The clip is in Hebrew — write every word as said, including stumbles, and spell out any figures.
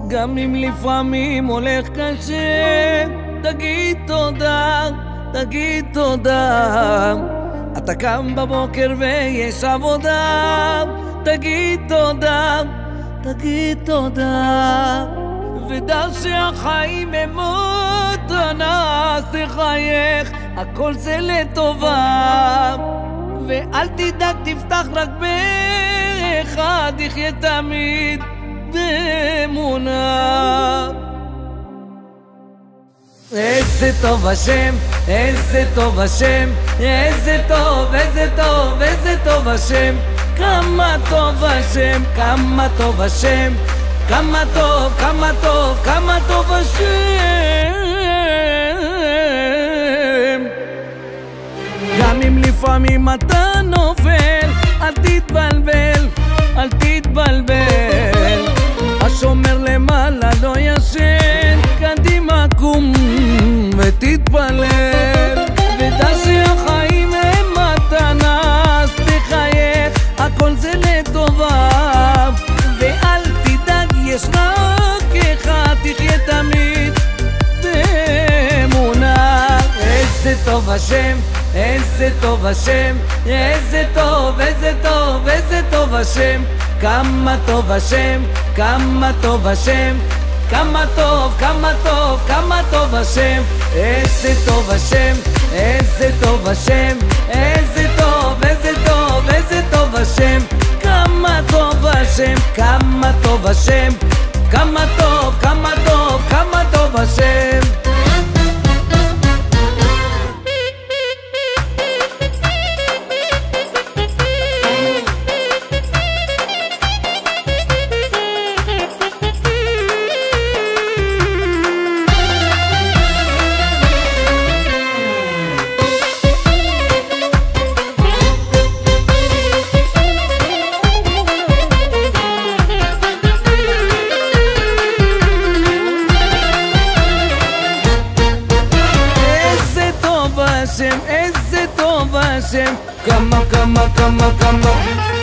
גם אם לפעמים הולך קשה, תגיד תודה, תגיד תודה. אתה קם בבוקר ויש עבודה, תגיד תודה, תגיד תודה. ודע שהחיים הם מתנה, אז תחייך, הכל זה לטובה. ואל תדאג, תפתח רק באחד, יחיה תמיד באמונה. איזה טוב השם, איזה טוב השם, איזה טוב, איזה טוב, איזה טוב השם. כמה טוב השם, כמה טוב השם, כמה טוב, כמה טוב, כמה טוב השם. גם אם לפעמים אתה נופל, אל תתבלבל, אל תתבלבל. השומר למעלה לא ישן, קדימה קום ותתפלל. ודע שהחיים הם מתנה, אז תחייך, הכל זה לטובה. ואל תדאג, יש רק אחד, תחיה תמיד באמונה. איזה טוב השם, איזה טוב השם, איזה טוב, איזה טוב, איזה טוב השם. כמה טוב השם, כמה טוב השם, כמה טוב, כמה טוב, כמה טוב השם. איזה טוב השם, איזה טוב השם, איזה טוב, איזה טוב, איזה טוב השם. כמה טוב השם, כמה טוב השם, כמה טוב, כמה טוב, כמה טוב השם. איזה טוב השם, כמה כמה כמה כמה